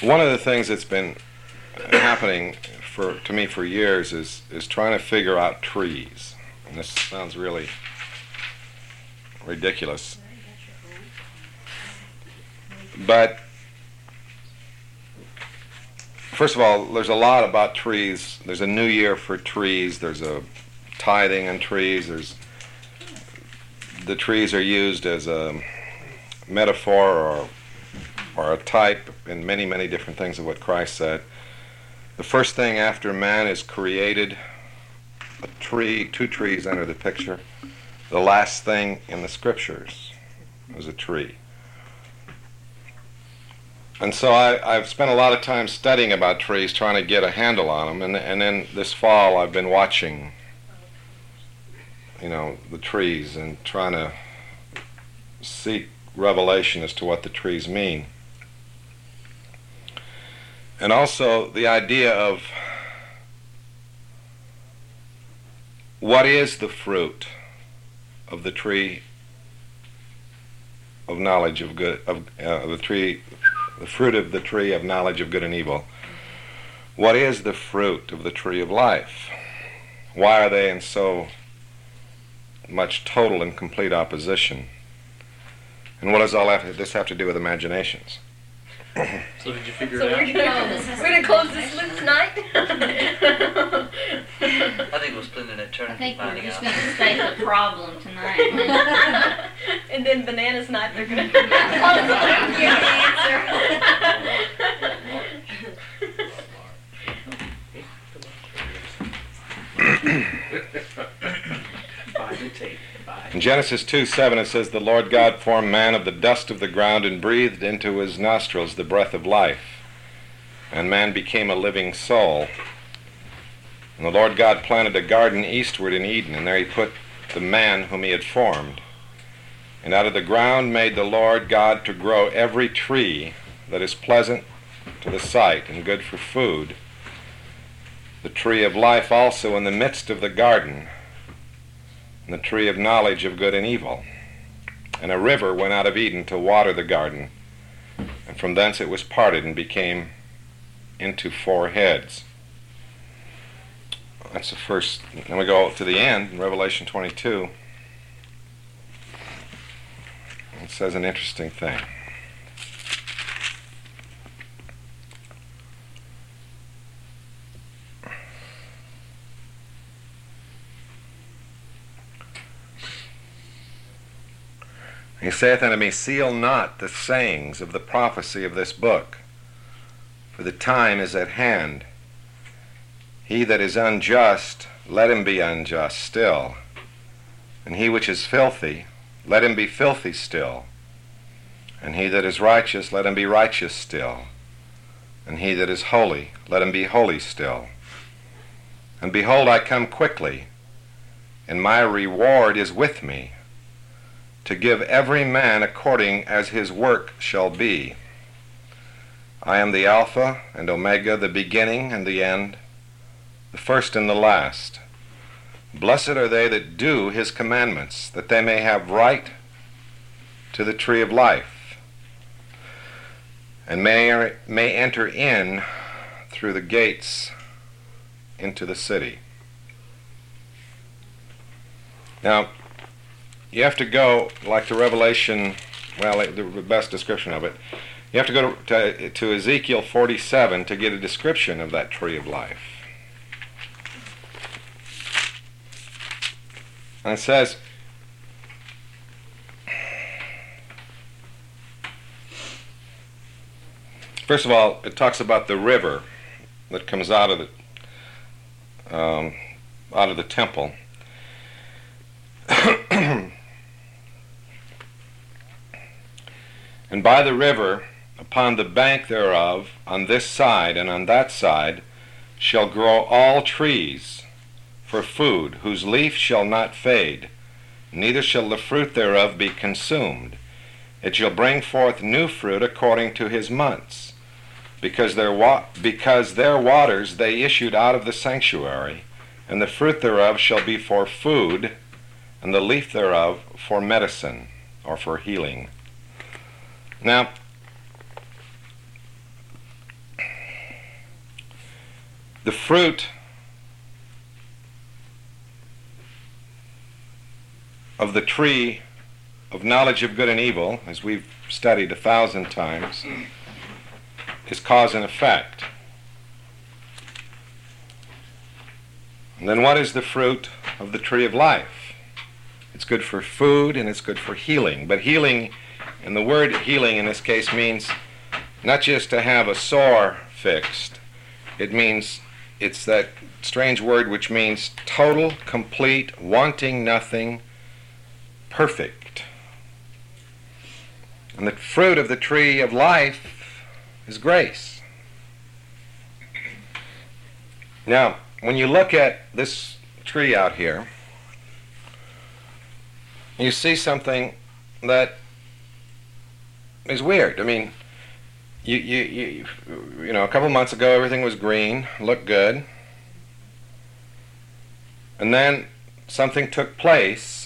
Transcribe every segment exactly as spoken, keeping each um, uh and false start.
One of the things that's been happening for to me for years is is trying to figure out trees. And this sounds really ridiculous. But first of all, there's a lot about trees. There's a new year for trees. There's a tithing on trees. There's the trees are used as a metaphor or or a type in many, many different things of what Christ said. The first thing after man is created, a tree, two trees enter the picture. The last thing in the scriptures is a tree. And so I, I've spent a lot of time studying about trees, trying to get a handle on them, and, and then this fall I've been watching, you know, the trees and trying to seek revelation as to what the trees mean. And also the idea of what is the fruit of the tree of knowledge of good, of uh, the tree, the fruit of the tree of knowledge of good and evil. What is the fruit of the tree of life? Why are they in so much total and complete opposition? And what does all that, this have to do with imaginations? So did you figure so it out? We're gonna, we're gonna close this loop tonight? I think we'll spend an I eternity think we're finding just out. going to state the problem tonight. And then bananas night they're gonna Give the answer. Buy the tape. Buy. In Genesis two seven it says, "The Lord God formed man of the dust of the ground and breathed into his nostrils the breath of life. And man became a living soul. And the Lord God planted a garden eastward in Eden, and there he put the man whom he had formed. And out of the ground made the Lord God to grow every tree that is pleasant to the sight and good for food, the tree of life also in the midst of the garden, and the tree of knowledge of good and evil. And a river went out of Eden to water the garden, and from thence it was parted and became into four heads." That's the first. Then we go to the end, in Revelation twenty-two. It says an interesting thing. He saith unto me, "Seal not the sayings of the prophecy of this book, for the time is at hand. He that is unjust, let him be unjust still. And he which is filthy, let him be filthy still. And he that is righteous, let him be righteous still. And he that is holy, let him be holy still. And behold, I come quickly, and my reward is with me, to give every man according as his work shall be. I am the Alpha and Omega, the beginning and the end, the first and the last. Blessed are they that do his commandments, that they may have right to the tree of life, and may, may enter in through the gates into the city." Now, you have to go, like to Revelation, well, the best description of it, you have to go to, to, to Ezekiel forty-seven to get a description of that tree of life. And it says, first of all, it talks about the river that comes out of the um, out of the temple. "And by the river, upon the bank thereof, on this side and on that side, shall grow all trees for food, whose leaf shall not fade, neither shall the fruit thereof be consumed. It shall bring forth new fruit according to his months, because their, wa- because their waters they issued out of the sanctuary, and the fruit thereof shall be for food, and the leaf thereof for medicine," or for healing. Now, The fruit of the tree of knowledge of good and evil, as we've studied a thousand times, is cause and effect. And then what is the fruit of the tree of life? It's good for food and it's good for healing. But healing, and the word healing in this case means not just to have a sore fixed. It means, it's that strange word which means total, complete, wanting nothing, perfect. And the fruit of the tree of life is grace. Now, when you look at this tree out here, you see something that is weird. I mean, you you you you know, a couple months ago everything was green, looked good, and then something took place,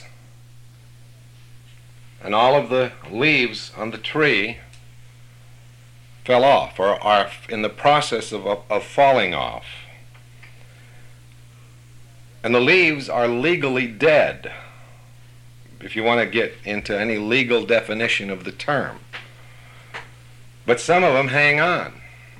and all of the leaves on the tree fell off, or are in the process of of falling off. And the leaves are legally dead, if you want to get into any legal definition of the term. But some of them hang on.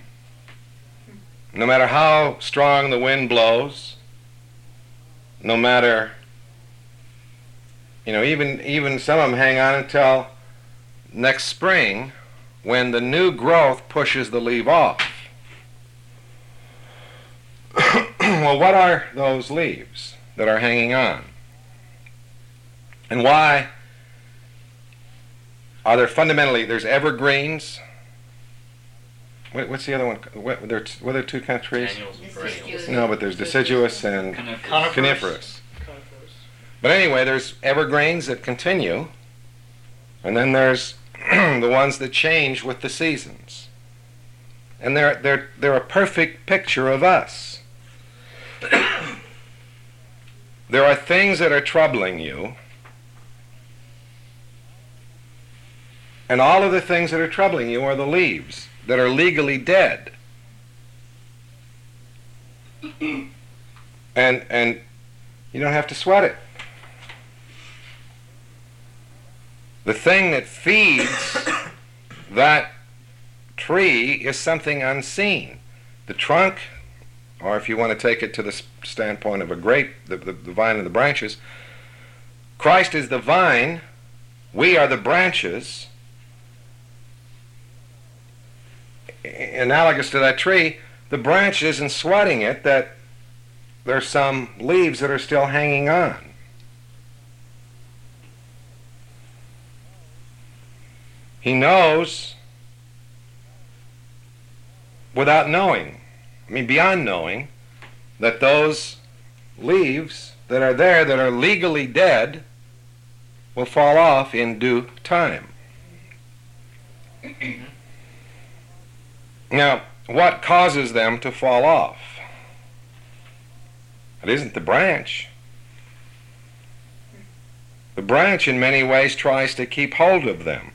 No matter how strong the wind blows, no matter, you know, even, even some of them hang on until next spring when the new growth pushes the leaf off. Well, what are those leaves that are hanging on? And why are there fundamentally, there's evergreens. What, what's the other one? What, there, what are there two kind of trees? Annuals and Deciduous. perennials. No, but there's deciduous and Coniferous. coniferous. But anyway, there's evergreens that continue, and then there's the ones that change with the seasons. And they're, they're, they're a perfect picture of us. There are things that are troubling you, and all of the things that are troubling you are the leaves that are legally dead. And and you don't have to sweat it. The thing that feeds that tree is something unseen. The trunk, or if you want to take it to the standpoint of a grape, the, the, the vine and the branches, Christ is the vine, we are the branches. Analogous to that tree, the branch isn't sweating it that there's some leaves that are still hanging on. He knows without knowing, I mean beyond knowing, that those leaves that are there that are legally dead will fall off in due time. Now, what causes them to fall off? It isn't the branch. The branch in many ways tries to keep hold of them.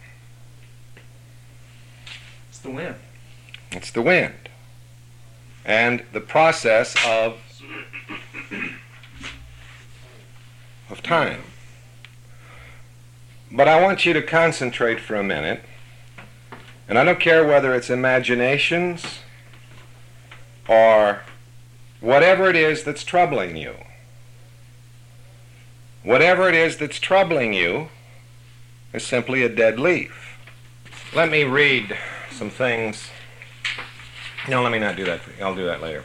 It's the wind. It's the wind. And the process of, of time. But I want you to concentrate for a minute, and I don't care whether it's imaginations or whatever it is that's troubling you. Whatever it is that's troubling you is simply a dead leaf. Let me read some things. No, let me not do that. I'll do that later.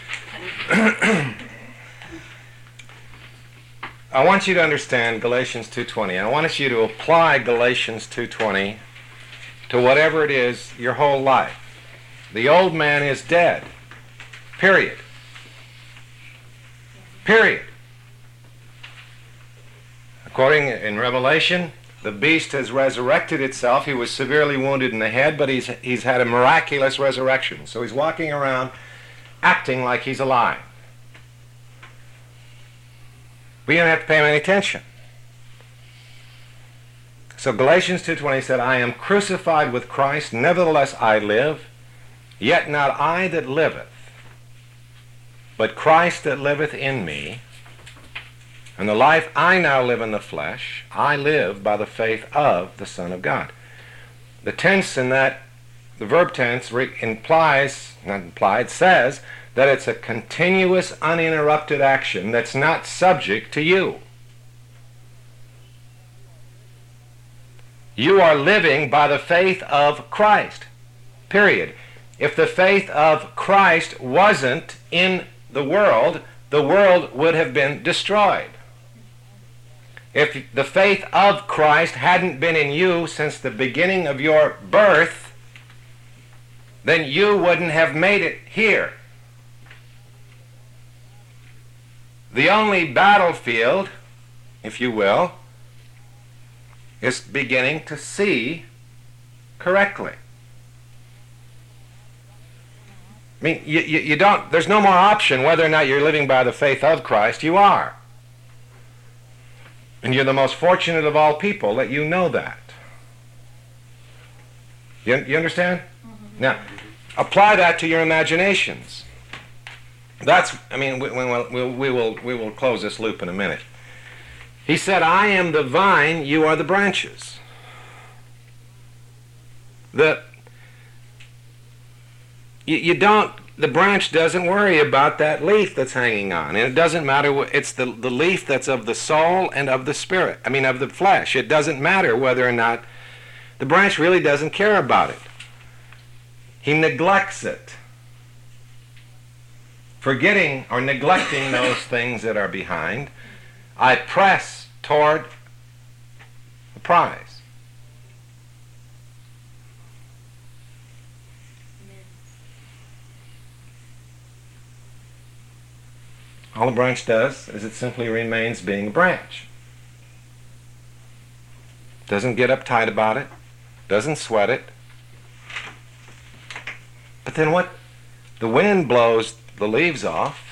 I want you to understand Galatians two twenty. I want you to apply Galatians two twenty to whatever it is your whole life. The old man is dead. Period. Period. According in Revelation, the beast has resurrected itself. He was severely wounded in the head, but he's, he's had a miraculous resurrection. So he's walking around acting like he's alive. We don't have to pay him any attention. So Galatians two twenty said, I am crucified with Christ, nevertheless I live, yet not I that liveth, but Christ that liveth in me, and the life I now live in the flesh, I live by the faith of the Son of God. The tense in that, the verb tense re- implies, not implied, says that it's a continuous, uninterrupted action that's not subject to you. You are living by the faith of Christ, period. If the faith of Christ wasn't in the world, the world would have been destroyed. If the faith of Christ hadn't been in you since the beginning of your birth, then you wouldn't have made it here. The only battlefield, if you will, is beginning to see correctly. I mean, you, you, you don't, there's no more option whether or not you're living by the faith of Christ. You are. And you're the most fortunate of all people that you know that. You, you understand? Mm-hmm. Now, apply that to your imaginations. That's, I mean, we, we, we, we, will, we will close this loop in a minute. He said, I am the vine, you are the branches. The, you, you don't, the branch doesn't worry about that leaf that's hanging on. And it doesn't matter, what, it's the, the leaf that's of the soul and of the spirit, I mean of the flesh. It doesn't matter whether or not, the branch really doesn't care about it. He neglects it. Forgetting or neglecting those things that are behind, I press toward the prize. All a branch does is it simply remains being a branch. Doesn't get uptight about it, doesn't sweat it. But then what? The wind blows the leaves off.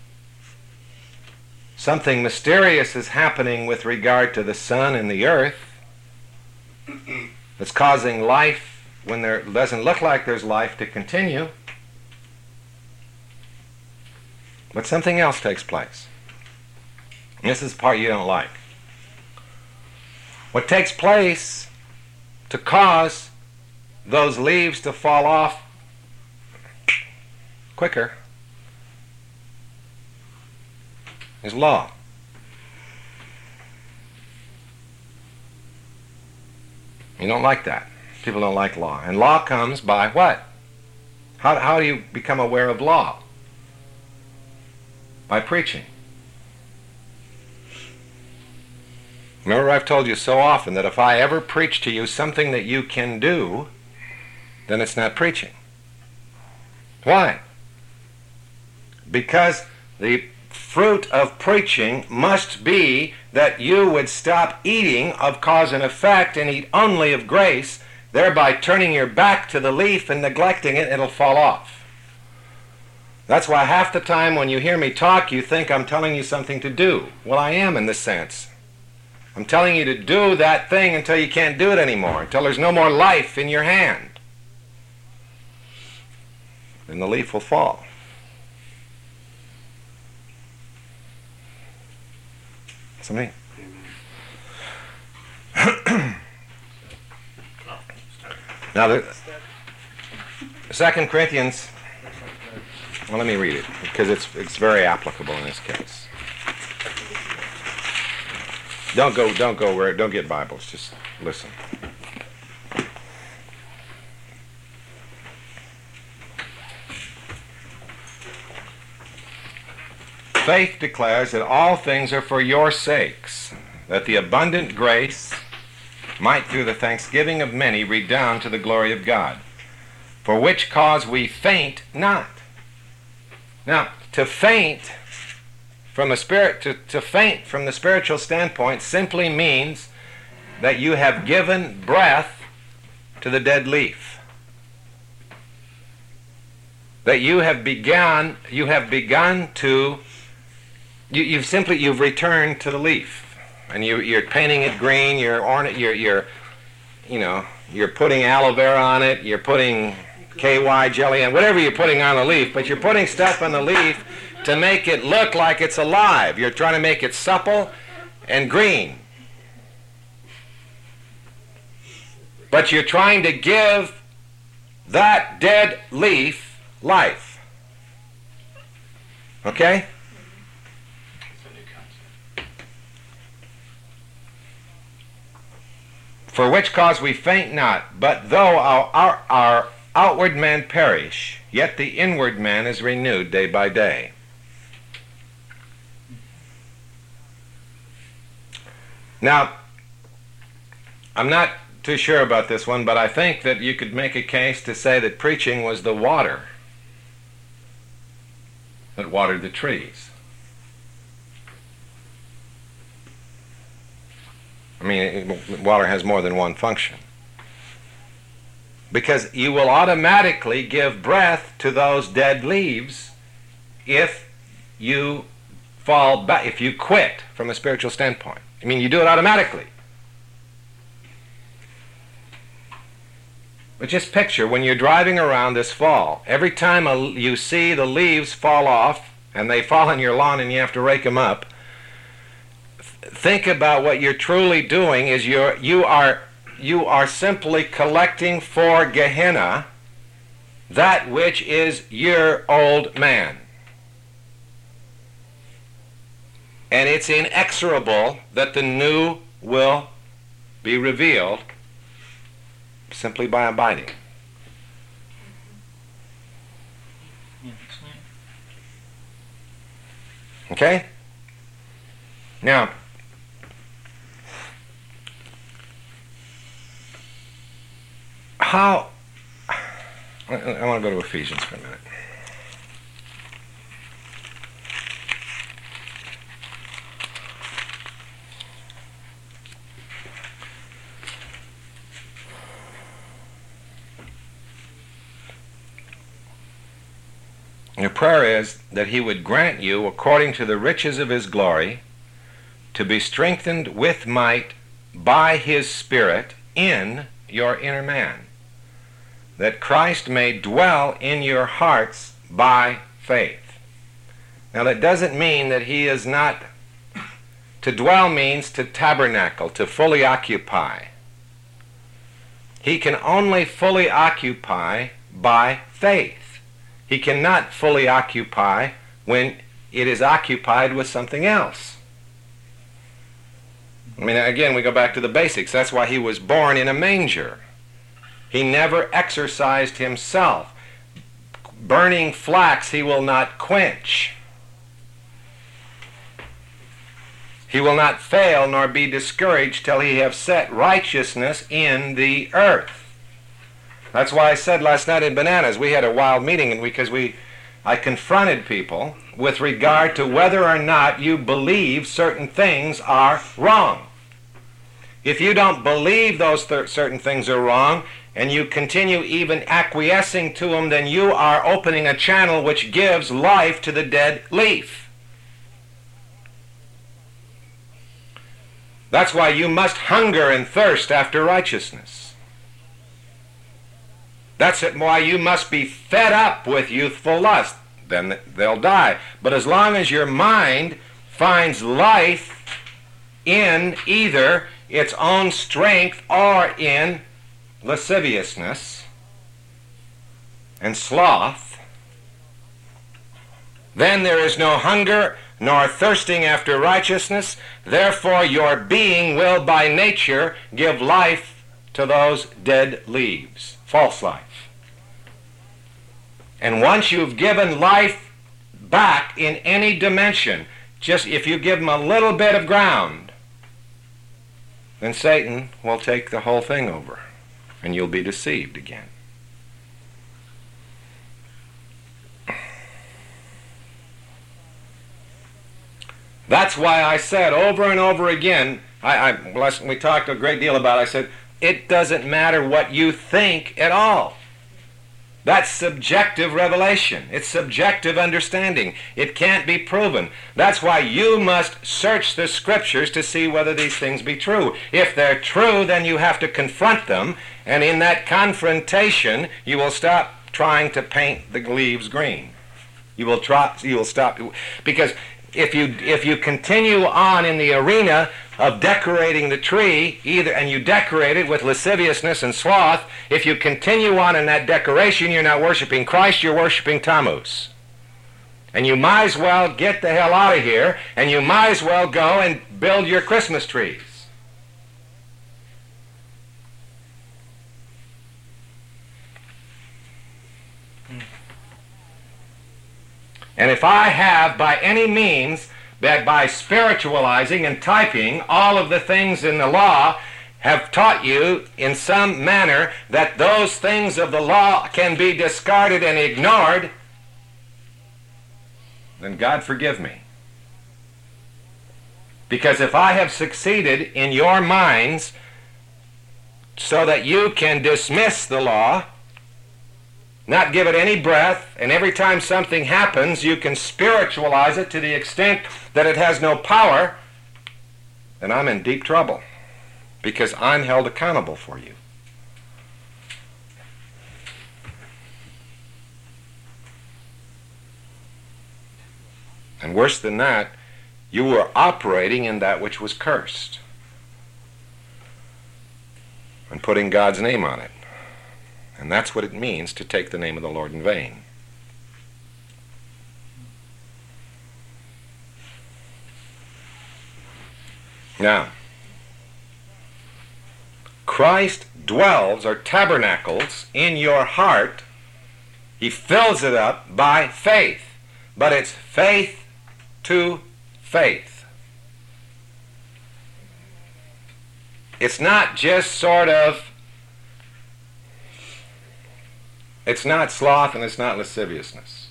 Something mysterious is happening with regard to the sun and the earth that's causing life when there doesn't look like there's life to continue. But something else takes place. And this is the part you don't like. What takes place to cause those leaves to fall off quicker is law. You don't like that. People don't like law. And law comes by what? How, how do you become aware of law? By preaching. Remember, I've told you so often that if I ever preach to you something that you can do, then it's not preaching. Why? Because the fruit of preaching must be that you would stop eating of cause and effect and eat only of grace, thereby turning your back to the leaf and neglecting it, it'll fall off. That's why half the time when you hear me talk, you think I'm telling you something to do. Well, I am in this sense. I'm telling you to do that thing until you can't do it anymore, until there's no more life in your hand. Then the leaf will fall. Somebody? Now, the Second Corinthians, well, let me read it, because it's, it's very applicable in this case. Don't go, don't go where, don't get Bibles, just listen. Faith declares that all things are for your sakes, that the abundant grace might through the thanksgiving of many redound to the glory of God, for which cause we faint not. Now, to faint from a spirit, to, to faint from the spiritual standpoint simply means that you have given breath to the dead leaf. That you have begun, you have begun to, you, you've simply, you've returned to the leaf. And you, you're painting it green, you're, orna- you're, you're, you know, you're putting aloe vera on it, you're putting K Y jelly on, whatever you're putting on the leaf, but you're putting stuff on the leaf to make it look like it's alive. You're trying to make it supple and green. But you're trying to give that dead leaf life. Okay? For which cause we faint not, but though our, our, our outward man perish, yet the inward man is renewed day by day. Now, I'm not too sure about this one, but I think that you could make a case to say that preaching was the water that watered the trees. I mean, water has more than one function. Because you will automatically give breath to those dead leaves if you fall back, if you quit from a spiritual standpoint. I mean, you do it automatically. But just picture when you're driving around this fall, every time a, you see the leaves fall off and they fall on your lawn and you have to rake them up, th- think about what you're truly doing is you're, you are you are simply collecting for Gehenna that which is your old man. And it's inexorable that the new will be revealed simply by abiding. Okay? Now, how... I, I want to go to Ephesians for a minute. Your prayer is that he would grant you, according to the riches of his glory, to be strengthened with might by his Spirit in your inner man, that Christ may dwell in your hearts by faith. Now that doesn't mean that he is not... To dwell means to tabernacle, to fully occupy. He can only fully occupy by faith. He cannot fully occupy when it is occupied with something else. I mean, again, we go back to the basics. That's why he was born in a manger. He never exercised himself. Burning flax he will not quench. He will not fail nor be discouraged till he have set righteousness in the earth. That's why I said last night in Bananas, we had a wild meeting and because we, I confronted people with regard to whether or not you believe certain things are wrong. If you don't believe those th- certain things are wrong and you continue even acquiescing to them, then you are opening a channel which gives life to the dead leaf. That's why you must hunger and thirst after righteousness. That's why you must be fed up with youthful lust. Then they'll die. But as long as your mind finds life in either its own strength or in lasciviousness and sloth, then there is no hunger nor thirsting after righteousness. Therefore your being will by nature give life to those dead leaves. False life. And once you've given life back in any dimension, just if you give them a little bit of ground, then Satan will take the whole thing over, and you'll be deceived again. That's why I said over and over again, I, I, we talked a great deal about it, I said, it doesn't matter what you think at all. That's subjective revelation. It's subjective understanding. It can't be proven. That's why you must search the scriptures to see whether these things be true. If they're true, then you have to confront them, and in that confrontation, you will stop trying to paint the leaves green. You will try, you will stop. Because if you if you continue on in the arena of decorating the tree, either and you decorate it with lasciviousness and sloth, if you continue on in that decoration, you're not worshiping Christ, you're worshiping Tammuz. And you might as well get the hell out of here, and you might as well go and build your Christmas trees. And if I have by any means, that by spiritualizing and typing all of the things in the law, have taught you in some manner that those things of the law can be discarded and ignored, then God forgive me. Because if I have succeeded in your minds so that you can dismiss the law, not give it any breath, and every time something happens you can spiritualize it to the extent that it has no power, then I'm in deep trouble, because I'm held accountable for you. And worse than that, you were operating in that which was cursed and putting God's name on it. And that's what it means to take the name of the Lord in vain. Now, Christ dwells or tabernacles in your heart. He fills it up by faith. But it's faith to faith. It's not just sort of, it's not sloth and it's not lasciviousness.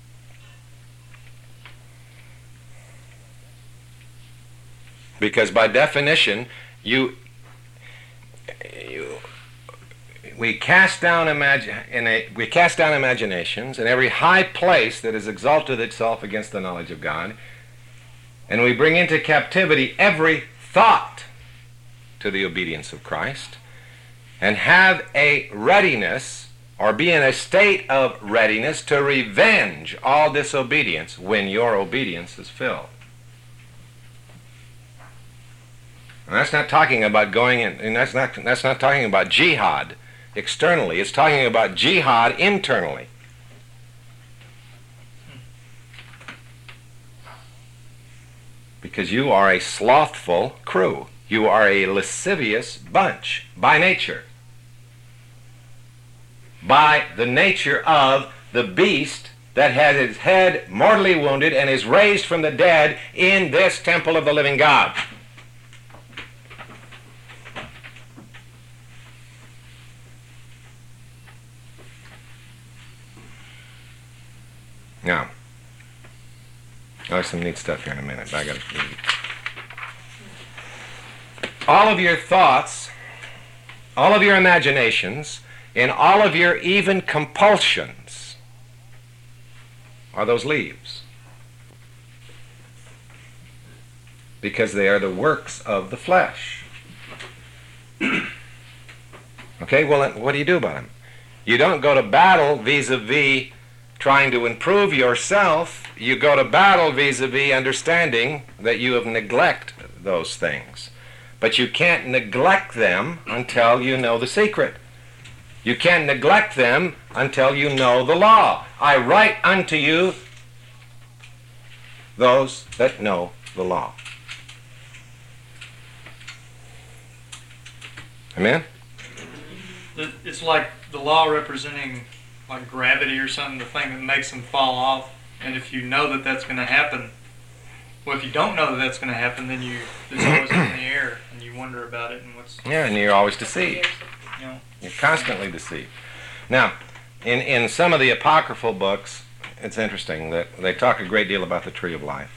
Because by definition, you, you we cast down imagine in a, we cast down imaginations and every high place that has exalted itself against the knowledge of God, and we bring into captivity every thought to the obedience of Christ, and have a readiness, or be in a state of readiness to revenge all disobedience when your obedience is filled. And that's not talking about going in, and that's not that's not talking about jihad externally. It's talking about jihad internally. Because you are a slothful crew. You are a lascivious bunch by nature. By the nature of the beast that has his head mortally wounded and is raised from the dead in this temple of the living God. Now, there's some neat stuff here in a minute, but I gotta read. All of your thoughts, all of your imaginations, and all of your even compulsions are those leaves. Because they are the works of the flesh. Okay, well, what do you do about them? You don't go to battle vis-a-vis trying to improve yourself. You go to battle vis-a-vis understanding that you have neglected those things. But you can't neglect them until you know the secret. You can't neglect them until you know the law. I write unto you those that know the law. Amen? It's like the law representing like gravity or something, the thing that makes them fall off. And if you know that that's going to happen, well, if you don't know that that's going to happen, then you it's always in the air, and you wonder about it and what's. Yeah, and you're always deceived. You know. You're constantly deceived. Now, in in some of the apocryphal books, it's interesting that they talk a great deal about the tree of life.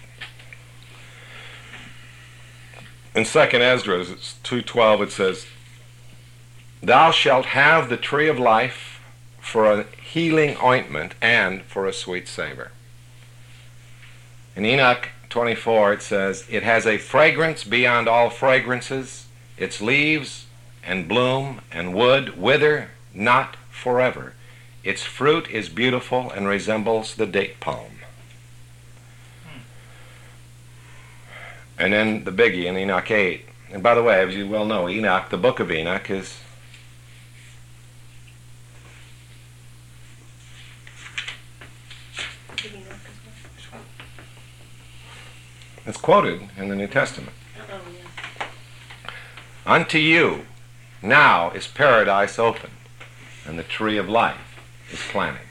In Second Esdras, it's two twelve. It says, "Thou shalt have the tree of life for a healing ointment and for a sweet savor." In Enoch twenty-four, it says, "It has a fragrance beyond all fragrances. Its leaves and bloom and wood wither not forever. Its fruit is beautiful and resembles the date palm. And then the biggie in Enoch eight. And by the way, as you well know, Enoch, the book of Enoch, is it's quoted in the New Testament. Oh, yeah. Unto you now is paradise opened, and the tree of life is planted.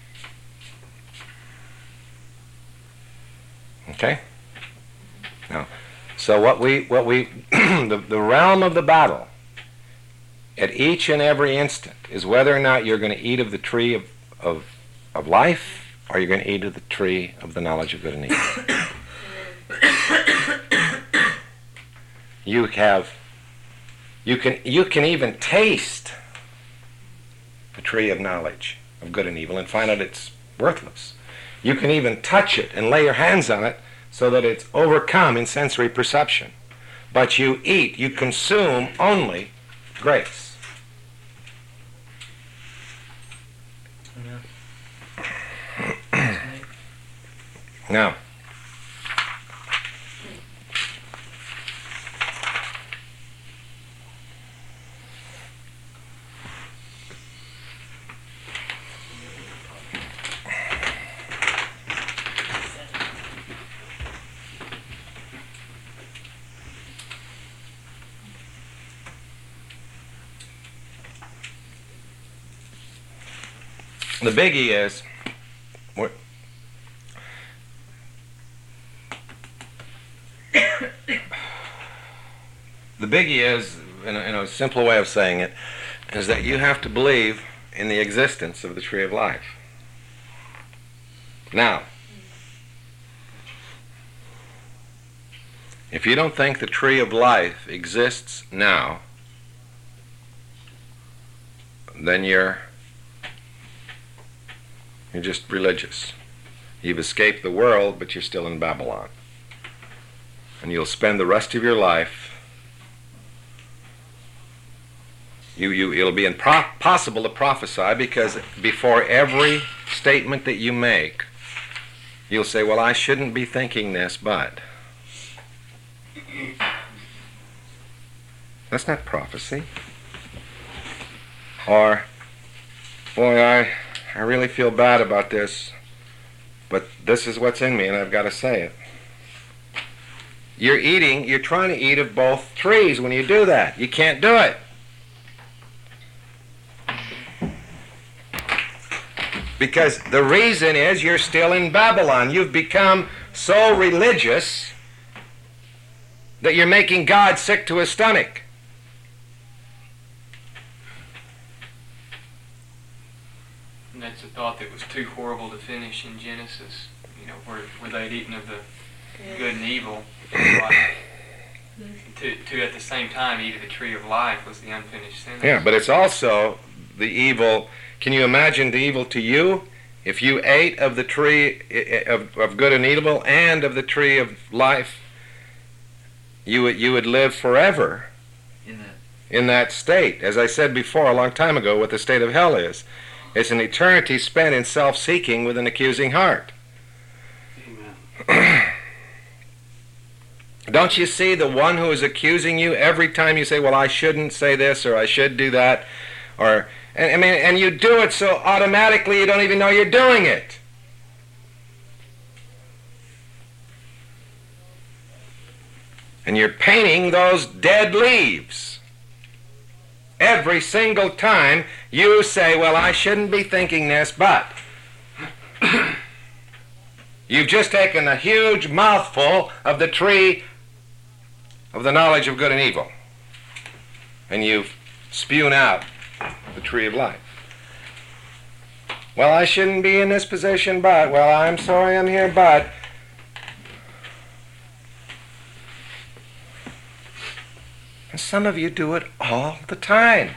Okay? Now, so what we, what we, the, the realm of the battle at each and every instant is whether or not you're going to eat of the tree of, of, of life, or you're going to eat of the tree of the knowledge of good and evil. You have, you can, you can even taste the tree of knowledge of good and evil and find out it's worthless. You can even touch it and lay your hands on it so that it's overcome in sensory perception. But you eat, you consume only grace. Now, the biggie is, we're- the biggie is, in a, in a simple way of saying it, is that you have to believe in the existence of the tree of life. Now, if you don't think the tree of life exists now, then you're You're just religious. You've escaped the world, but you're still in Babylon. And you'll spend the rest of your life, you, you, it'll be impossible to prophesy, because before every statement that you make, you'll say, well, I shouldn't be thinking this, but. That's not prophecy. Or, boy, I... I really feel bad about this, but this is what's in me and I've got to say it. You're eating, you're trying to eat of both trees when you do that. You can't do it. Because the reason is you're still in Babylon. You've become so religious that you're making God sick to his stomach. And that's a thought that was too horrible to finish in Genesis, you know, where, where they'd eaten of the good and evil. Like, to, to at the same time eat of the tree of life was the unfinished sentence. Yeah, but it's also the evil. Can you imagine the evil to you if you ate of the tree of, of good and evil and of the tree of life? You would, you would live forever In that. in that state. As I said before a long time ago, what the state of hell is. It's an eternity spent in self-seeking with an accusing heart. Amen. Don't you see the one who is accusing you every time you say, well, I shouldn't say this or I should do that? Or, and, I mean, and you do it so automatically you don't even know you're doing it. And you're painting those dead leaves. Every single time you say, well, I shouldn't be thinking this, but you've just taken a huge mouthful of the tree of the knowledge of good and evil, and you've spewed out the tree of life. Well, I shouldn't be in this position, but, well, I'm sorry I'm here, but. And some of you do it all the time.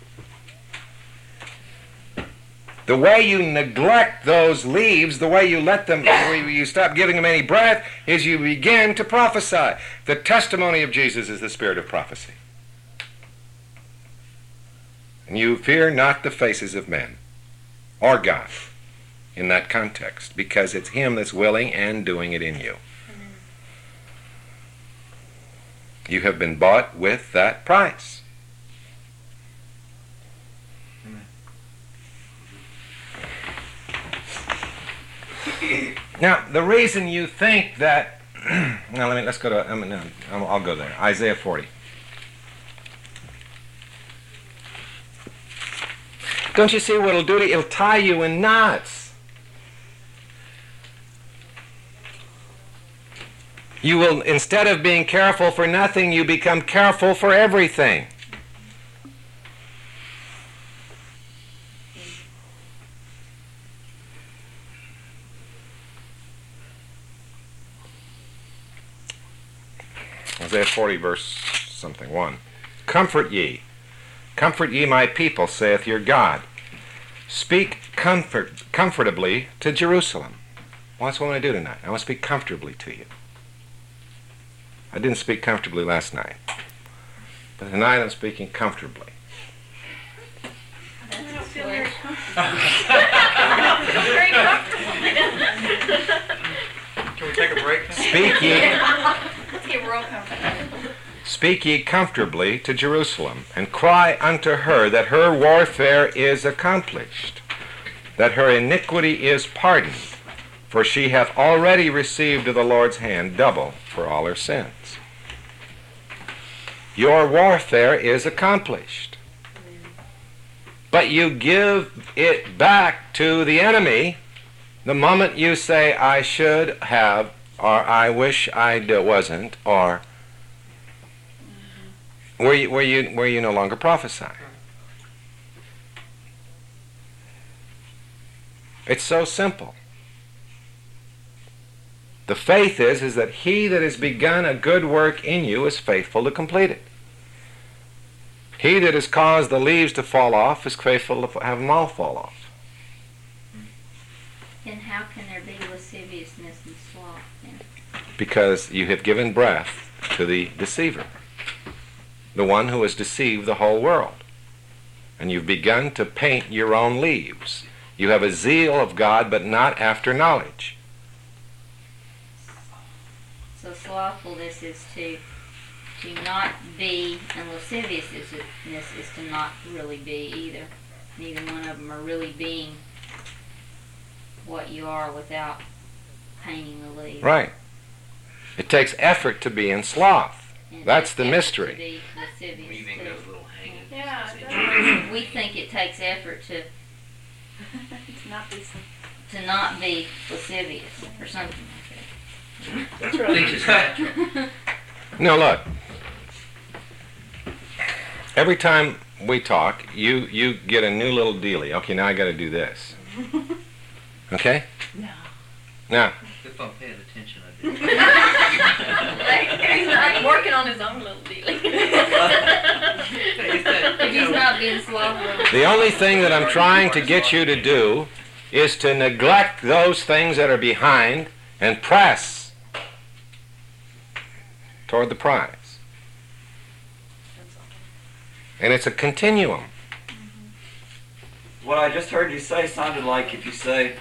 The way you neglect those leaves, the way you let them, you stop giving them any breath, is you begin to prophesy. The testimony of Jesus is the spirit of prophecy. And you fear not the faces of men. or God in that context, because it's Him that's willing and doing it in you. You have been bought with that price. Now, the reason you think that, now let me, let's go to, I mean, no, I'll I'll go there. Isaiah forty. Don't you see what it'll do to you? It'll tie you in knots. You will, instead of being careful for nothing, you become careful for everything. Isaiah forty, verse something, one. Comfort ye, comfort ye my people, saith your God. Speak comfort, comfortably to Jerusalem. Well, that's what I want to do tonight. I want to speak comfortably to you. I didn't speak comfortably last night, but tonight I'm speaking comfortably. I don't feel very comfortable. Very comfortable. Can we take a break now? Speak ye, Let's get real comfortable. speak ye comfortably to Jerusalem, and cry unto her that her warfare is accomplished, that her iniquity is pardoned, for she hath already received of the Lord's hand double for all her sins. Your warfare is accomplished. But you give it back to the enemy the moment you say, I should have, or I wish I d- wasn't, or where you, where you, where you no longer prophesy. It's so simple. The faith is, is that he that has begun a good work in you is faithful to complete it. He that has caused the leaves to fall off is faithful to have them all fall off. Then how can there be lasciviousness and sloth then? Because you have given breath to the deceiver, the one who has deceived the whole world. And you've begun to paint your own leaves. You have a zeal of God, but not after knowledge. So slothfulness is to to not be, and lasciviousness is to not really be either. Neither one of them are really being what you are without painting the leaves. Right. It takes effort to be in sloth. And That's the effort mystery. To be lascivious Weaving too. those little hanging. Yeah, it does. We think it takes effort to It's not be some. to not be lascivious or something That's I think it's natural. No, look. Every time we talk, you, you get a new little dealie. Okay, now I got to do this. Okay? No. Now, If I'm paying attention, I do. He's not working on his own little deal. like. If he's not being slothful. the only thing that I'm trying to get you to do is to neglect those things that are behind and press toward the prize. And it's a continuum. What I just heard you say sounded like if you say,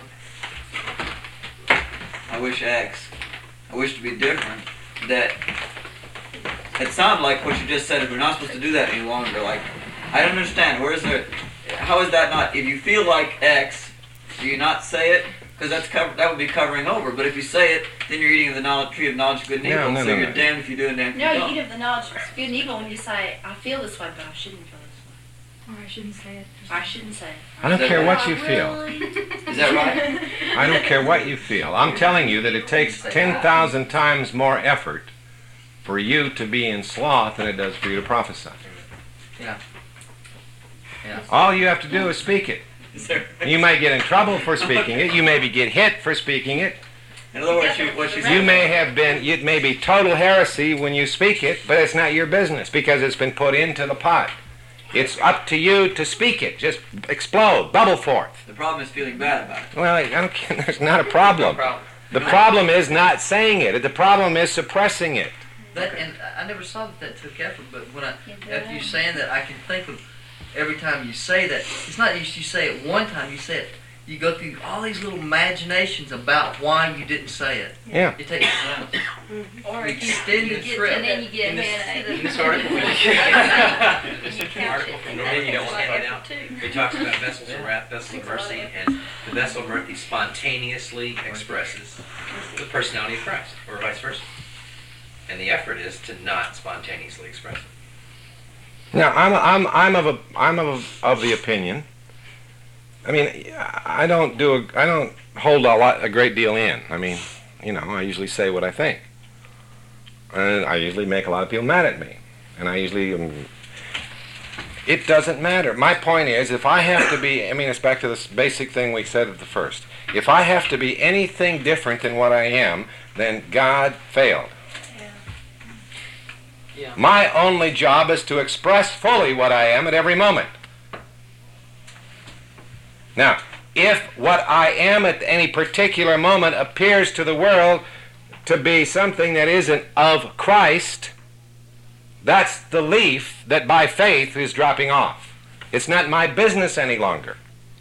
I wish X, I wish to be different, that it sounded like what you just said, if we're not supposed to do that any longer. Like, I don't understand. Where is there, how is that not, if you feel like X, do you not say it? Because that's cover, that would be covering over. But if you say it, then you're eating of the knowledge, tree of knowledge of good and No, evil. no, so no, you're no. damned if you do and damned if No, you you don't. eat of the knowledge of good and evil when you say, I feel this way, but I shouldn't feel this way. Or I shouldn't say it. I shouldn't say it. I don't Is that care right? what you feel. Is that right? I don't care what you feel. I'm telling you that it takes ten thousand times more effort for you to be in sloth than it does for you to prophesy. Yeah. Yeah. All you have to do is speak it. Is there, You may get in trouble for speaking it. You maybe get hit for speaking it. in other words, you, what she's You may have been, it may be total heresy when you speak it, but it's not your business because it's been put into the pot. It's up to you to speak it. Just explode, bubble forth. the problem is feeling bad about it. Well, I don't care. There's not a No problem. problem. The problem is not saying it. The problem is suppressing it. That, and I never saw that that took effort, but when I, Yeah, after you yeah. saying that, I can think of every time you say that. It's not just you say it one time, you say it you go through all these little imaginations about why you didn't say it. Yeah. It takes Or an if you, extended you trip. And then you get In a this- headache. in this article, we- This This article from Then you don't want to find out. too. It talks about vessels of wrath, vessels of mercy, and the vessel of mercy spontaneously expresses the personality of Christ, or vice versa. And the effort is to not spontaneously express it. Now, I'm I'm I'm of a I'm of of the opinion. I mean, I don't do a, I don't hold a lot a great deal in. I mean, you know, I usually say what I think, and I usually make a lot of people mad at me, and I usually um, it doesn't matter. My point is, if I have to be, I mean, it's back to this basic thing we said at the first. If I have to be anything different than what I am, then God failed. Yeah. My only job is to express fully what I am at every moment. Now, if what I am at any particular moment appears to the world to be something that isn't of Christ, that's the leaf that by faith is dropping off. It's not my business any longer.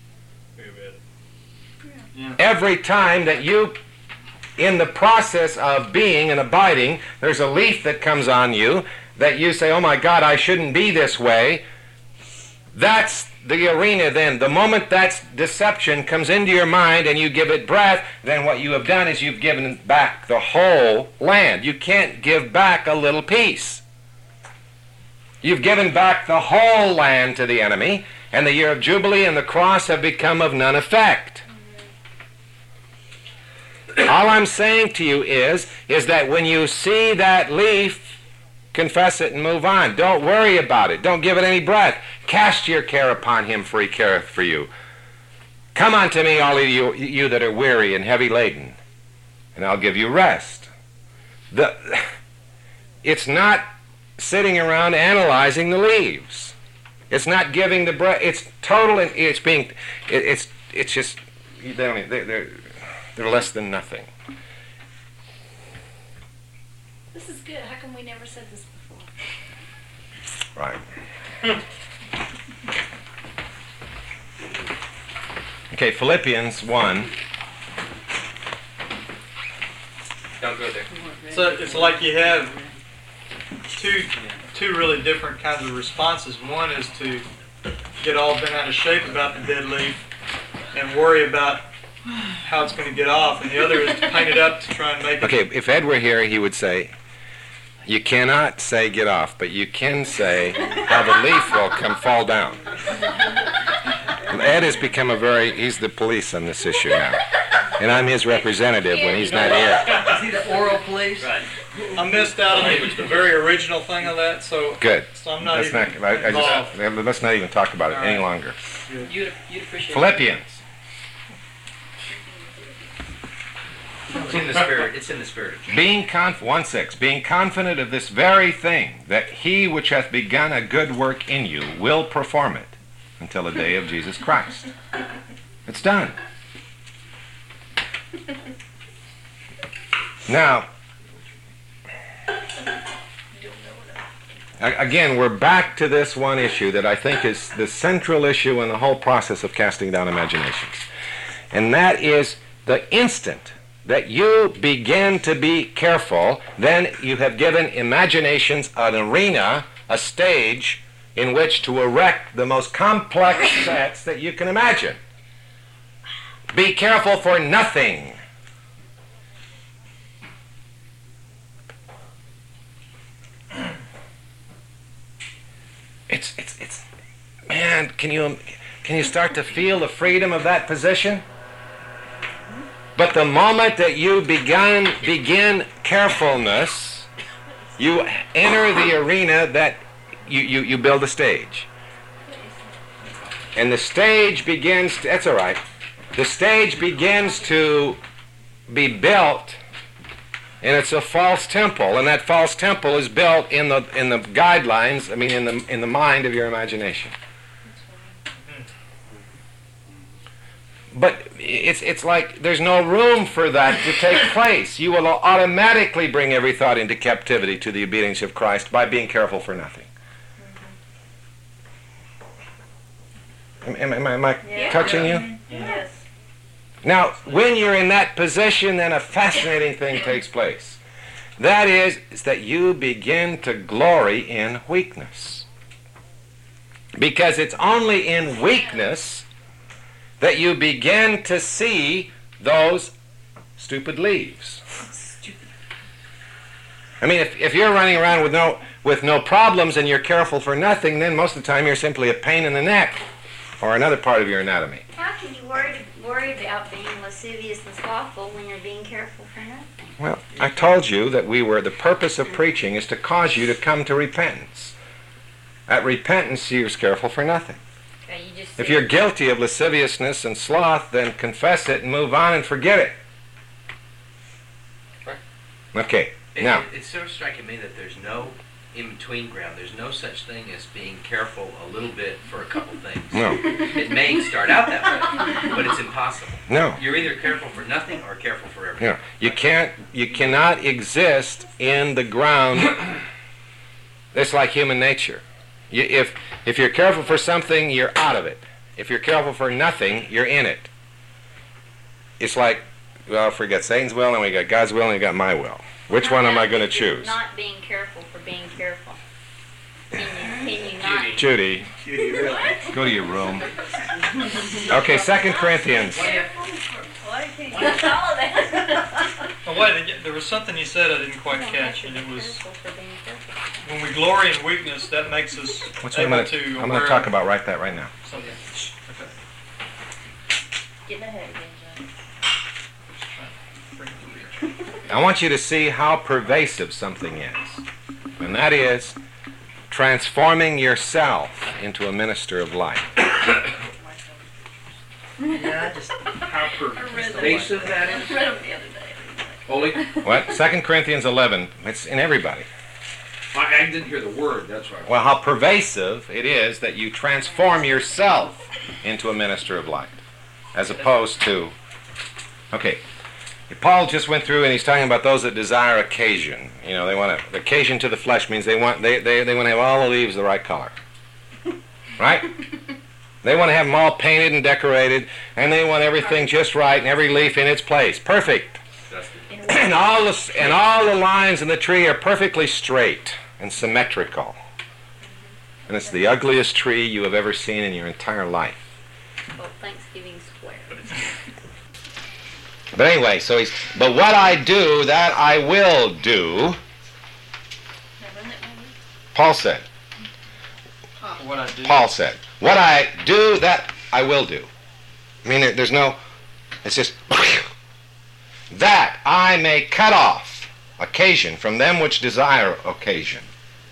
Yeah. Every time that you, in the process of being and abiding, there's a leaf that comes on you that you say, oh my God, I shouldn't be this way. That's the arena then. The moment that deception comes into your mind and you give it breath, then what you have done is you've given back the whole land. You can't give back a little piece. You've given back the whole land to the enemy, and the year of Jubilee and the cross have become of none effect. All I'm saying to you is, is that when you see that leaf, confess it and move on. Don't worry about it. Don't give it any breath. Cast your care upon him, for he careth for you. Come unto me, all of you, you that are weary and heavy laden, and I'll give you rest. The, it's not sitting around analyzing the leaves. It's not giving the breath. It's total. It's being. It, it's. It's just. They don't. They're. They're, they're less than nothing. This is good. How come we never said this before? Right. Okay, Philippians one. Don't go there. So it's like you have two two really different kinds of responses. One is to get all bent out of shape about the dead leaf and worry about how it's going to get off, and the other is to paint it up to try and make it. Okay, if Ed were here, he would say, you cannot say get off, but you can say how the leaf will come fall down. Ed has become a very, he's the police on this issue now. And I'm his representative when he's not here. Is he the oral police? Right. I missed out on the, the very original thing of that, so Good. so I'm not Let's even not, I, I involved. just, let's not even talk about it All any right. longer. You'd, you'd appreciate Philippians. It's in the spirit. It's in the spirit. Being conf- one six, being confident of this very thing, that he which hath begun a good work in you will perform it until the day of Jesus Christ. It's done. Now, a- again, we're back to this one issue that I think is the central issue in the whole process of casting down imaginations. And that is the instant that you begin to be careful, then you have given imaginations an arena, a stage, in which to erect the most complex sets that you can imagine. Be careful for nothing. It's, it's, it's, man, can you, can you start to feel the freedom of that position? But the moment that you begin, begin carefulness, you enter the arena that you, you, you build a stage. And the stage begins, to, that's all right, the stage begins to be built, and it's a false temple, and that false temple is built in the, in the guidelines, I mean in the, in the mind of your imagination. But it's it's like there's no room for that to take place. You will automatically bring every thought into captivity to the obedience of Christ by being careful for nothing. Am, am, am I, am I Yeah. touching you? Yes. Now, when you're in that position, then a fascinating thing takes place. That is, is that you begin to glory in weakness. Because it's only in weakness that you begin to see those stupid leaves. I mean, if, if you're running around with no, with no problems and you're careful for nothing, then most of the time you're simply a pain in the neck or another part of your anatomy. How can you worry, worry about being lascivious and slothful when you're being careful for nothing? Well, I told you that we were, the purpose of preaching is to cause you to come to repentance. At repentance, you're careful for nothing. Okay, you just If said- you're guilty of lasciviousness and sloth, then confess it and move on and forget it. Right. Okay, It, now, it, it's sort of striking me that there's no in-between ground. There's no such thing as being careful a little bit for a couple things. no, It may start out that way, but it's impossible. no. You're either careful for nothing or careful for everything. You know, you can't, you cannot exist in the ground. It's like human nature. You, if, if you're careful for something, you're out of it. If you're careful for nothing, you're in it. It's like, well, forget Satan's will, and we got God's will, and we got my will. Which one am I going to choose? Not being careful for being careful. Can you, can you not? Judy, go to your room. Okay, Second Corinthians. What's all of that? Oh, wait, again, there was something you said I didn't quite catch, and it was Careful for being careful. when we glory in weakness, that makes us What's what I'm able going to. to I'm going to talk about right that right now. Something. Okay. Get ahead again, John. Bring it to rear. I want you to see how pervasive something is. And that is transforming yourself into a minister of light. Yeah, I just how Pervasive that is. I read them the other day. Holy. What? Second Corinthians eleven. It's in everybody. I, I didn't hear the word, that's right. Well, how pervasive it is that you transform yourself into a minister of light, as opposed to, okay, Paul just went through and he's talking about those that desire occasion. You know, they want to, occasion to the flesh means they want, they, they, they want to have all the leaves the right color. Right? They want to have them all painted and decorated, and they want everything just right and every leaf in its place. Perfect. And all the, and all the lines in the tree are perfectly straight and symmetrical. And it's the ugliest tree you have ever seen in your entire life. Well, Thanksgiving Square. But anyway, so he's, but what I do, that I will do, Paul said. What I do. Paul said. What I do, that I will do. I mean, there, there's no, it's just, that I may cut off occasion from them which desire occasion,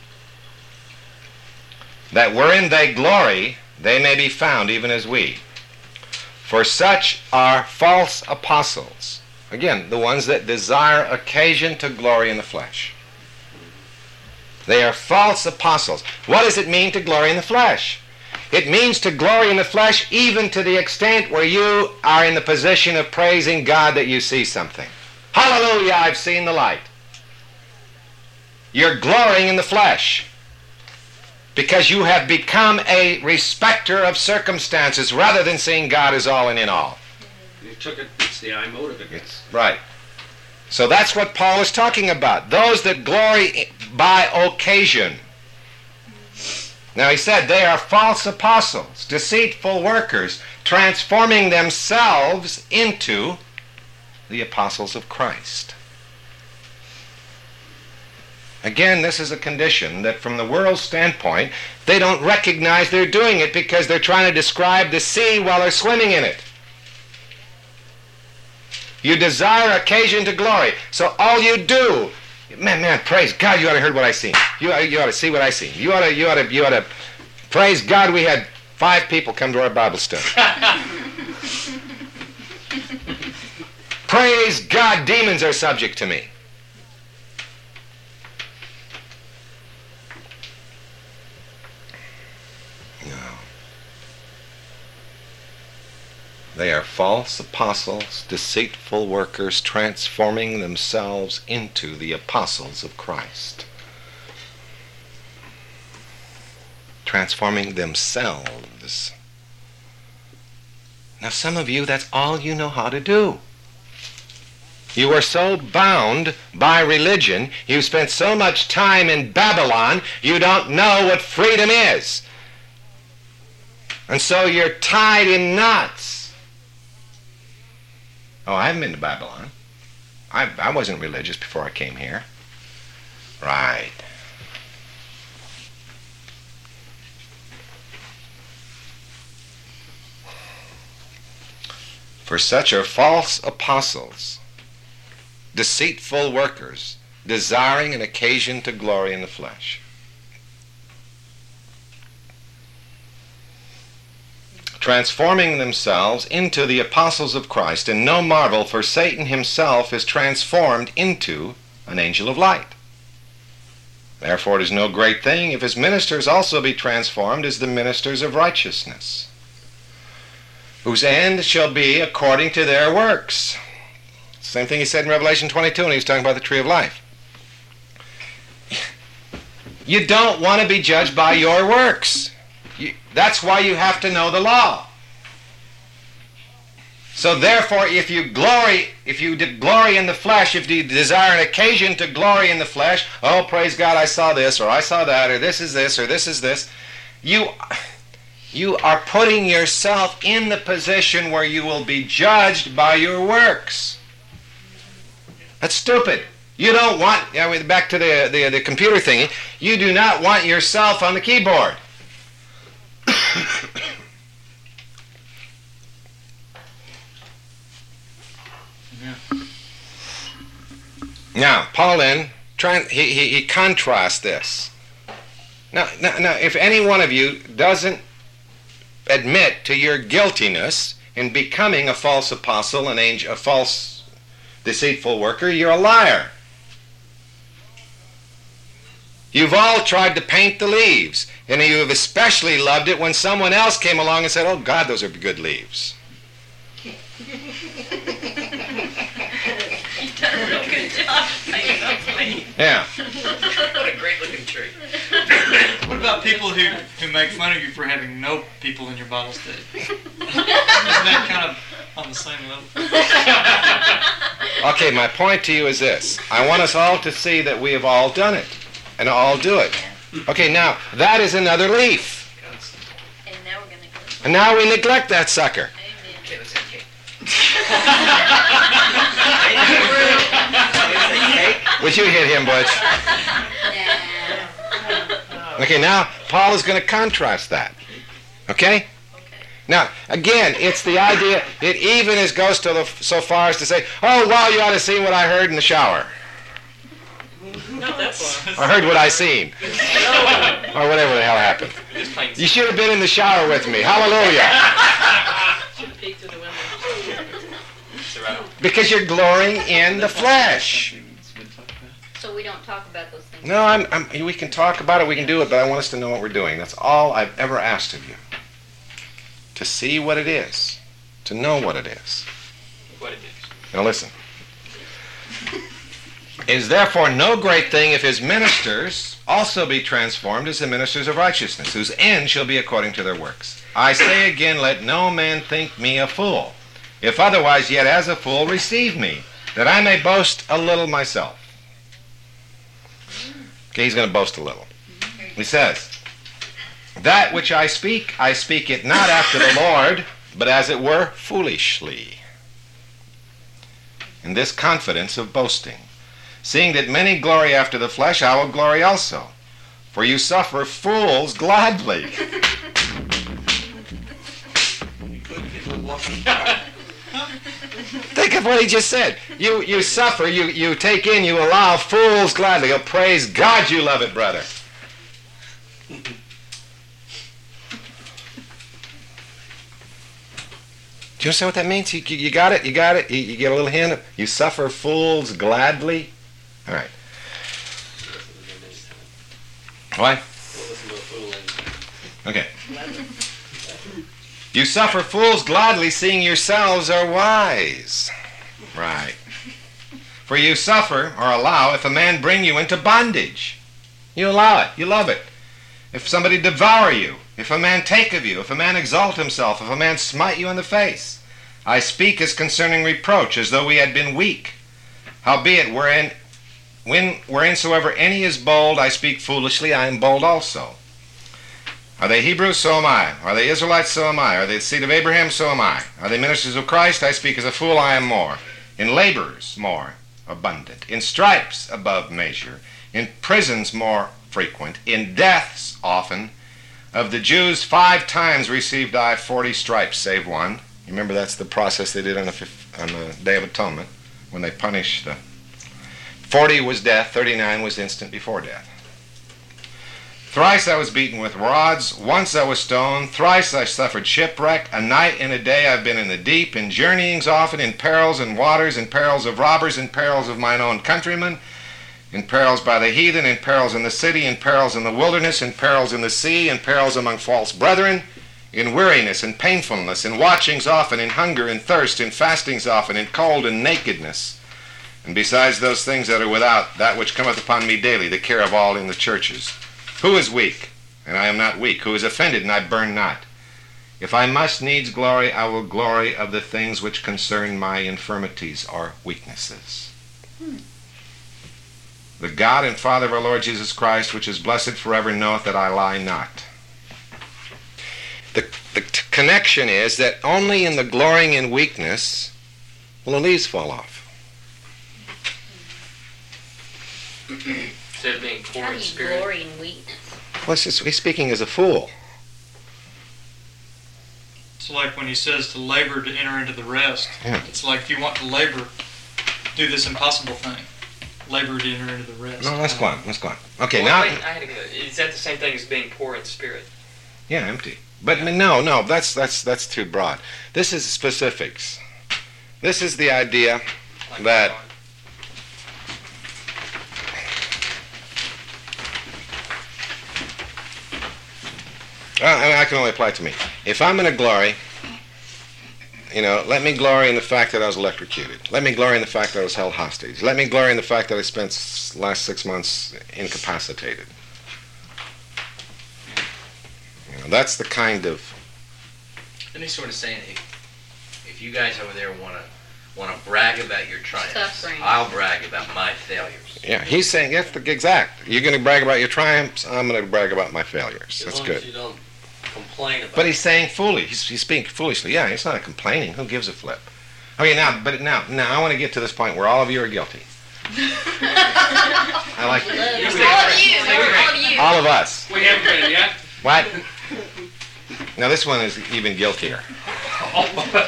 that wherein they glory, they may be found even as we. For such are false apostles. Again, the ones that desire occasion to glory in the flesh. They are false apostles. What does it mean to glory in the flesh? It means to glory in the flesh even to the extent where you are in the position of praising God that you see something. Hallelujah, I've seen the light. You're glorying in the flesh because you have become a respecter of circumstances rather than seeing God as all and in all. You took it, it's the I motive again. It's right. So that's what Paul is talking about. Those that glory by occasion. Now he said they are false apostles, deceitful workers, transforming themselves into the apostles of Christ. Again, this is a condition that from the world's standpoint, they don't recognize they're doing it because they're trying to describe the sea while they're swimming in it. You desire occasion to glory. So all you do, man, man, praise God, you ought to heard what I seen. You ought, you ought to see what I seen. You ought to, you ought to, you ought to, praise God, we had five people come to our Bible study. Praise God, demons are subject to me. No. They are false apostles, deceitful workers, transforming themselves into the apostles of Christ. Transforming themselves. Now, some of you, that's all you know how to do. You are so bound by religion, you spent so much time in Babylon, you don't know what freedom is. And so you're tied in knots. Oh, I haven't been to Babylon. I, I wasn't religious before I came here. Right. For such are false apostles, deceitful workers, desiring an occasion to glory in the flesh. Transforming themselves into the apostles of Christ, and no marvel, for Satan himself is transformed into an angel of light. Therefore it is no great thing if his ministers also be transformed as the ministers of righteousness, whose end shall be according to their works. Same thing he said in Revelation twenty-two when he was talking about the tree of life. You don't want to be judged by your works. You, that's why you have to know the law. So therefore, if you glory, if you glory in the flesh, if you desire an occasion to glory in the flesh, oh, praise God, I saw this, or I saw that, or this is this, or this is this, you, you are putting yourself in the position where you will be judged by your works. That's stupid. You don't want, you know, back to the, the, the computer thingy, you do not want yourself on the keyboard. Now, Paul then, trying, he, he, he contrasts this. Now, now, now, if any one of you doesn't admit to your guiltiness in becoming a false apostle, an angel, a false deceitful worker, you're a liar. You've all tried to paint the leaves, and you have especially loved it when someone else came along and said, oh, God, those are good leaves. You've done a real good job painting those leaves. Yeah. What a great looking tree. What about people who, who make fun of you for having no people in your Bible study? Isn't that kind of on the same level? Okay, my point to you is this. I want us all to see that we have all done it, and all do it. Okay, now, that is another leaf. And now we're going to go. And now we neglect that sucker. Amen. Okay, let's have cake. Would you hit him, Butch? Okay, now Paul is going to contrast that. Okay? Now, again, it's the idea, it even is goes to the, so far as to say, oh, well, you ought to see what I heard in the shower. Not that far. I heard what I seen. Or whatever the hell happened. Just plain You should have been in the shower with me. Hallelujah. should have peeked through the window. So right on. Because you're glorying in the flesh. So we don't talk about those things. No, I'm, I'm, we can talk about it, we can do it, but I want us to know what we're doing. That's all I've ever asked of you. To see what it is. To know what it is. What it is. Now listen. It is therefore no great thing if his ministers also be transformed as the ministers of righteousness, whose end shall be according to their works. I say again, let no man think me a fool. If otherwise, yet as a fool receive me, that I may boast a little myself. Okay, he's going to boast a little. He says, that which I speak, I speak it not after the Lord, but as it were foolishly. In this confidence of boasting. Seeing that many glory after the flesh, I will glory also. For you suffer fools gladly. Think of what he just said. You you suffer, you, you take in, you allow fools gladly. Oh, praise God you love it, brother. Do you understand what that means? You, you got it? You got it? You, you get a little hint? You suffer fools gladly? All right. What? Okay. You suffer fools gladly, seeing yourselves are wise. Right. For you suffer, or allow, if a man bring you into bondage. You allow it. You love it. If somebody devour you, if a man take of you, if a man exalt himself, if a man smite you in the face. I speak as concerning reproach, as though we had been weak. Howbeit, wherein, when, whereinsoever any is bold, I speak foolishly, I am bold also. Are they Hebrews? So am I. Are they Israelites? So am I. Are they the seed of Abraham? So am I. Are they ministers of Christ? I speak as a fool, I am more. In labors, more abundant. In stripes, above measure. In prisons, more frequent. In deaths, often. Of the Jews, five times received I forty stripes, save one. You remember that's the process they did on the, fifth, on the Day of Atonement, when they punished the... Forty was death, thirty-nine was instant before death. Thrice I was beaten with rods, once I was stoned, thrice I suffered shipwreck, a night and a day I've been in the deep, in journeyings often, in perils and waters, in perils of robbers, in perils of mine own countrymen, in perils by the heathen, in perils in the city, in perils in the wilderness, in perils in the sea, in perils among false brethren, in weariness and painfulness, in watchings often, in hunger and thirst, in fastings often, in cold and nakedness. And besides those things that are without, that which cometh upon me daily, the care of all in the churches. Who is weak? And I am not weak. Who is offended? And I burn not. If I must needs glory, I will glory of the things which concern my infirmities or weaknesses. Hmm. The God and Father of our Lord Jesus Christ, which is blessed forever, knoweth that I lie not. The, the t- connection is that only in the glorying in weakness will the leaves fall off. Instead of being poor How do in you spirit. glory in weakness? Well, it's just, he's speaking as a fool. It's like when he says to labor to enter into the rest. Yeah. It's like if you want to labor, do this impossible thing. Labor to enter into the rest. No, let's go on. Let's go on. Okay, Well, now... wait, I had to go. Is that the same thing as being poor in spirit? Yeah, empty. But no, no, that's that's that's too broad. This is specifics. This is the idea Like that uh, I, mean, I can only apply it to me. If I'm going to glory, you know, let me glory in the fact that I was electrocuted. Let me glory in the fact that I was held hostage. Let me glory in the fact that I spent s- last six months incapacitated. You know, that's the kind of... And he's sort of saying, if, if you guys over there want to want to brag about your triumphs, Suffering. I'll brag about my failures. Yeah, he's saying that's the exact. You're going to brag about your triumphs. I'm going to brag about my failures. As That's long good. as you don't complain about But he's saying foolish. He's, he's speaking foolishly. Yeah, he's not complaining. Who gives a flip? Okay, now, but now, now I want to get to this point where all of you are guilty. I like All that. of you, all of you. All of us. We haven't read it yet. What? Now this one is even guiltier. Huh?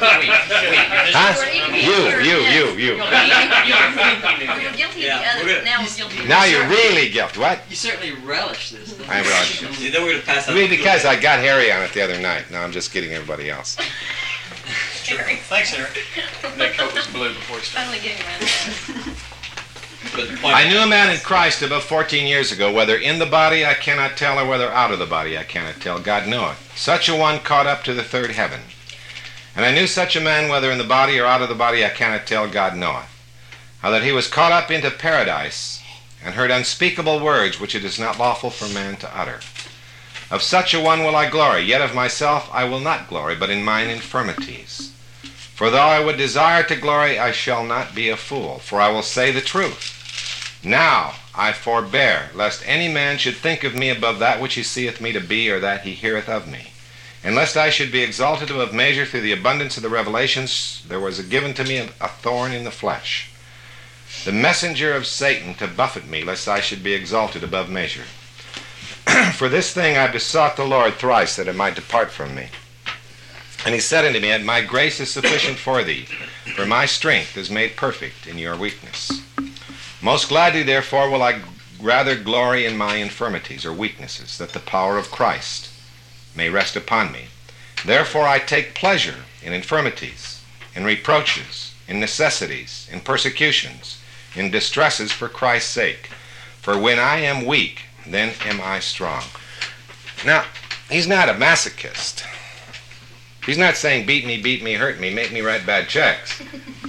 You, you, you, you. We were guilty Yeah, of we're the gonna- other, now we're guilty of Now the you're other. really guilty. What? You certainly relish this, don't you? I relish it. See, then we're gonna pass out. Maybe because I got Harry on it the other night. Now I'm just kidding everybody else. Thanks, Eric. That coat was blue before it started. Finally getting around to that. But the point I knew a man in Christ above fourteen years ago, whether in the body I cannot tell, or whether out of the body I cannot tell. God knoweth. Such a one caught up to the third heaven. And I knew such a man, whether in the body or out of the body I cannot tell, God knoweth. How that he was caught up into paradise, and heard unspeakable words which it is not lawful for man to utter. Of such a one will I glory, yet of myself I will not glory, but in mine infirmities. For though I would desire to glory, I shall not be a fool, for I will say the truth. Now I forbear, lest any man should think of me above that which he seeth me to be, or that he heareth of me. And lest I should be exalted above measure through the abundance of the revelations, there was given to me a, a thorn in the flesh, the messenger of Satan to buffet me, lest I should be exalted above measure. For this thing I besought the Lord thrice, that it might depart from me. And he said unto me, My grace is sufficient for thee, for my strength is made perfect in your weakness. Most gladly, therefore, will I rather glory in my infirmities or weaknesses, that the power of Christ may rest upon me. Therefore I take pleasure in infirmities, in reproaches, in necessities, in persecutions, in distresses for Christ's sake. For when I am weak, then am I strong. Now, he's not a masochist. He's not saying beat me, beat me, hurt me, make me write bad checks.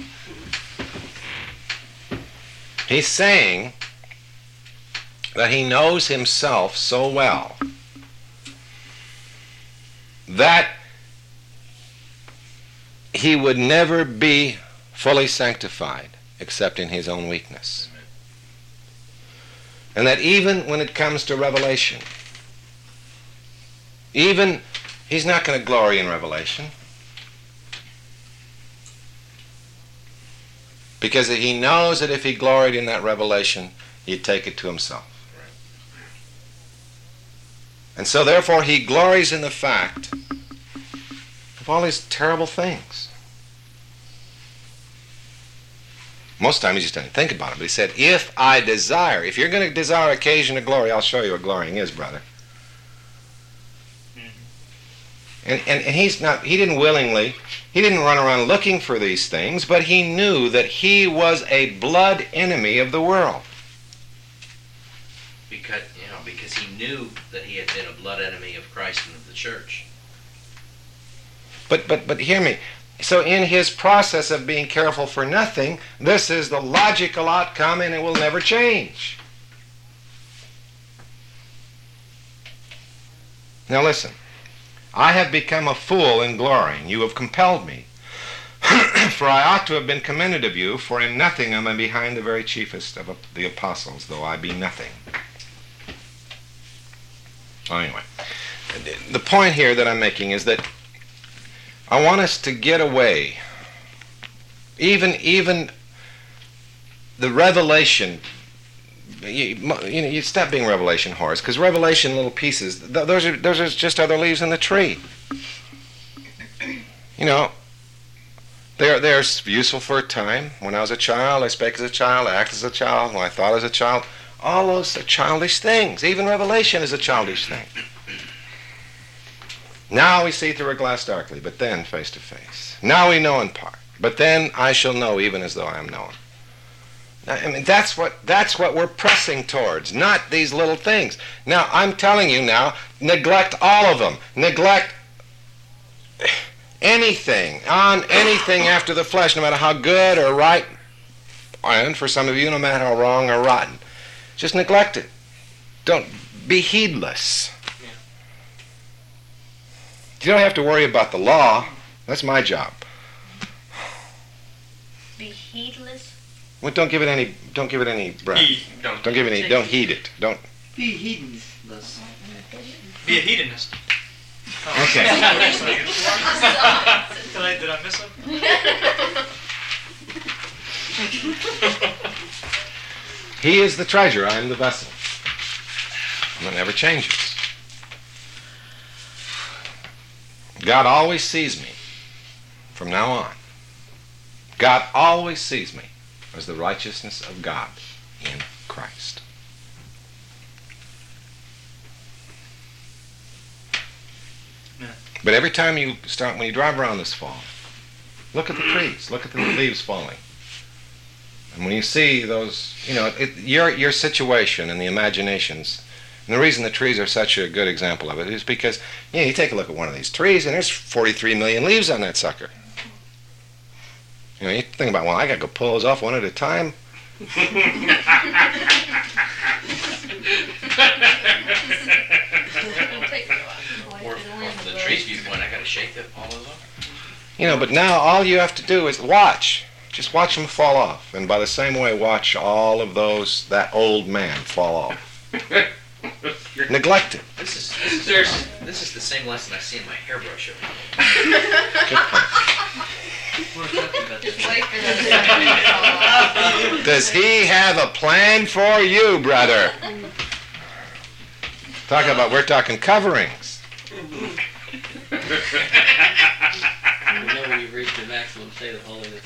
He's saying that he knows himself so well that he he would never be fully sanctified except in his own weakness. And that even when it comes to revelation, even he's not going to glory in revelation, because he knows that if he gloried in that revelation, he'd take it to himself. And so therefore he glories in the fact of all these terrible things. Most times he just doesn't think about it, but he said, if I desire, if you're going to desire occasion of glory, I'll show you what glorying is, brother. And, and, and he's not, he didn't willingly, he didn't run around looking for these things, but he knew that he was a blood enemy of the world. Because, you know, because he knew that he had been a blood enemy of Christ and of the church. But, but, but hear me. So in his process of being careful for nothing, this is the logical outcome and it will never change. Now listen. I have become a fool in glorying. You have compelled me. For I ought to have been commended of you, for in nothing am I behind the very chiefest of the apostles, though I be nothing. Anyway, the point here that I'm making is that I want us to get away. Even, even the revelation, you, you know, you stop being revelation whores, because revelation little pieces, th- those are those are just other leaves in the tree. You know, they're they're useful for a time. When I was a child, I spake as a child, I acted as a child, when I thought as a child. All those are childish things. Even revelation is a childish thing. Now we see through a glass darkly, but then face to face. Now we know in part, but then I shall know even as though I am known. I mean, that's what that's what we're pressing towards, not these little things. Now, I'm telling you now, neglect all of them. Neglect anything, on anything after the flesh, no matter how good or right, and for some of you, no matter how wrong or rotten. Just neglect it. Don't be heedless. You don't have to worry about the law. That's my job. Be heedless. Well, don't give it any. Don't give it any breath. Heed. Don't. Don't give it any. Don't heed it. Don't. Be heedless. Be a hedonist. Okay. did, I, did I miss it? He is the treasure. I am the vessel. And that never changes. God always sees me from now on. God always sees me as the righteousness of God in Christ. Yeah. But every time you start, when you drive around this fall, look at the trees, look at the leaves falling. And when you see those, you know, it, your your situation and the imaginations, and the reason the trees are such a good example of it is because, you know, you take a look at one of these trees and there's forty-three million leaves on that sucker. You know, you think about, well, I got to go pull those off one at a time. Or from the tree's viewpoint, I got to shake the, all those off. You know, but now all you have to do is watch. Just watch them fall off. And by the same way, watch all of those, that old man fall off. Neglect it. This is this is, this is the same lesson I see in my hairbrush over Just wait for those to fall off. Does he have a plan for you, brother? Talk about, we're talking coverings. We know when you've reached your maximum state of holiness.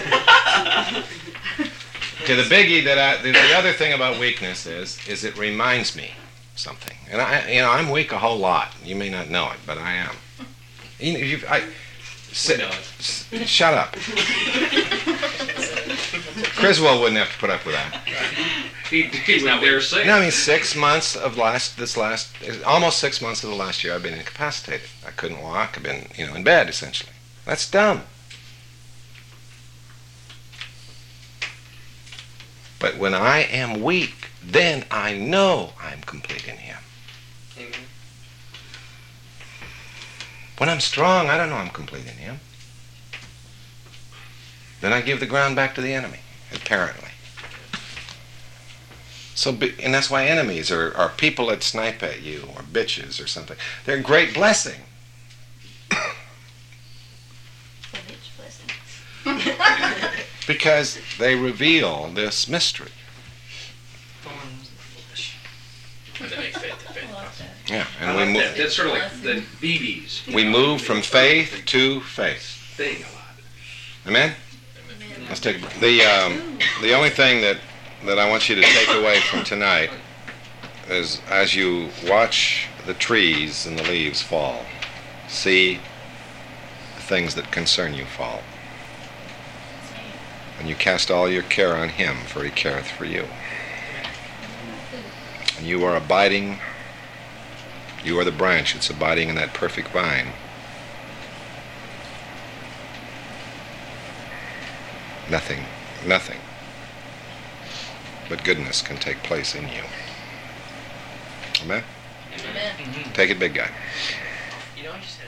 Okay, the biggie that I, the, the other thing about weakness is, is it reminds me something. And I, you know, I'm weak a whole lot. You may not know it, but I am. You know, you've, I, sit, know s- shut up. Criswell wouldn't have to put up with that. He, he would dare say. No, I mean six months of last, this last, almost six months of the last year, I've been incapacitated. I couldn't walk. I've been, you know, in bed essentially. That's dumb. But when I am weak, then I know I'm complete in Him. Amen. When I'm strong, I don't know I'm complete in Him. then I give the ground back to the enemy, apparently. So, be- and that's why enemies are, are people that snipe at you, or bitches or something. They're a great blessing. Because they reveal this mystery. That makes faith to faith possible. Yeah, I and like we that. move. That's sort of like the B Bs. We move from faith to faith. Thing a lot. Amen. Let's take the um, the only thing that that I want you to take away from tonight is, as you watch the trees and the leaves fall, see the things that concern you fall, and you cast all your care on Him, for He careth for you. And you are abiding. You are the branch that's abiding in that perfect vine. Nothing, nothing but goodness can take place in you. Amen? Amen. Take it, big guy. You know, I just